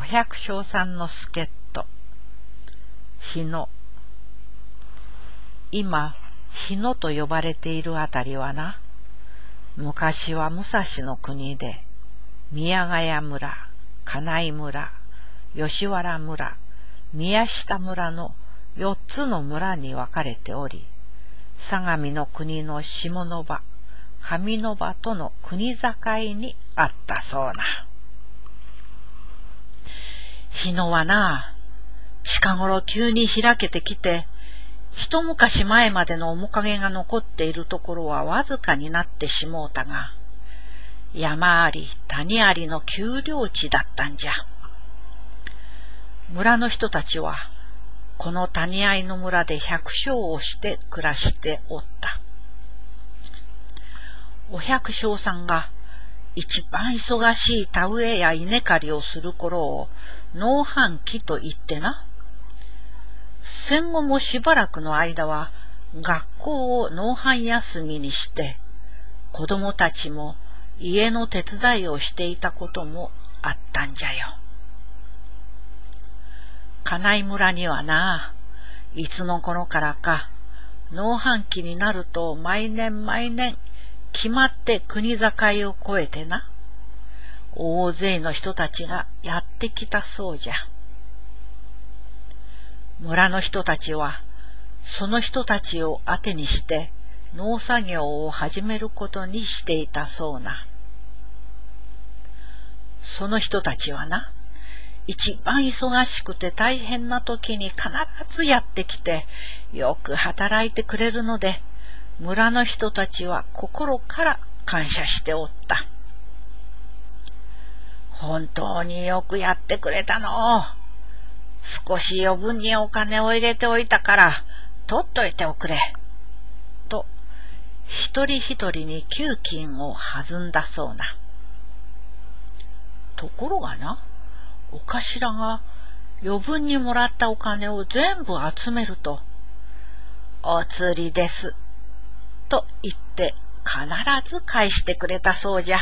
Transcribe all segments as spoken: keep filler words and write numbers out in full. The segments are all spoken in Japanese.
百姓さんの助っ人。日野。今、日野と呼ばれているあたりはな、昔は武蔵の国で、宮ヶ谷村、金井村、吉原村、宮下村の四つの村に分かれており、相模の国の下の場、上の場との国境にあったそうな。日野はな、近頃急に開けてきて、一昔前までの面影が残っているところはわずかになってしもうたが、山あり谷ありの丘陵地だったんじゃ。村の人たちは、この谷合の村で百姓をして暮らしておった。お百姓さんが一番忙しい田植えや稲刈りをする頃を農繁期と言ってな、戦後もしばらくの間は学校を農繁休みにして、子供たちも家の手伝いをしていたこともあったんじゃよ。金井村にはな、いつの頃からか、農繁期になると毎年毎年決まって国境を越えてな、大勢の人たちがやってきたそうじゃ。村の人たちは、その人たちをあてにして農作業を始めることにしていたそうな。その人たちはな、一番忙しくて大変な時に必ずやってきて、よく働いてくれるので、村の人たちは心から感謝しておった。本当によくやってくれたの。少し余分にお金を入れておいたから、取っといておくれ。と、一人一人に給金を弾んだそうな。ところがな、お頭が余分にもらったお金を全部集めると、お釣りです、と言って必ず返してくれたそうじゃ。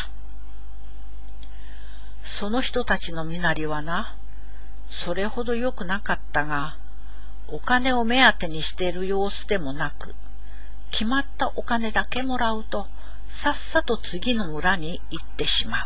その人たちの身なりはな、それほど良くなかったが、お金を目当てにしている様子でもなく、決まったお金だけもらうと、さっさと次の村に行ってしまう。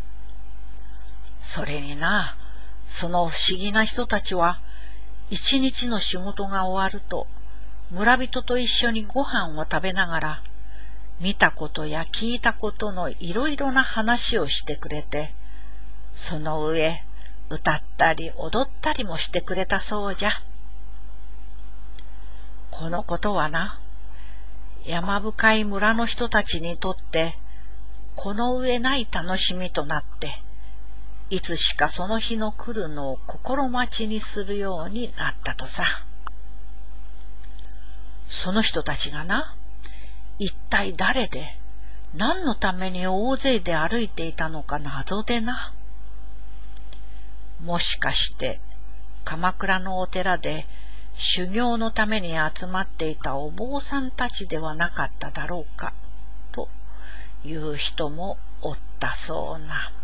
それにな、その不思議な人たちは、一日の仕事が終わると、村人と一緒にご飯を食べながら、見たことや聞いたことのいろいろな話をしてくれて、その上、歌ったり踊ったりもしてくれたそうじゃ。このことはな、山深い村の人たちにとって、この上ない楽しみとなって、いつしかその日の来るのを心待ちにするようになったとさ。その人たちがな、一体誰で、何のために大勢で歩いていたのか謎でな。もしかして、鎌倉のお寺で修行のために集まっていたお坊さんたちではなかっただろうか、という人もおったそうな。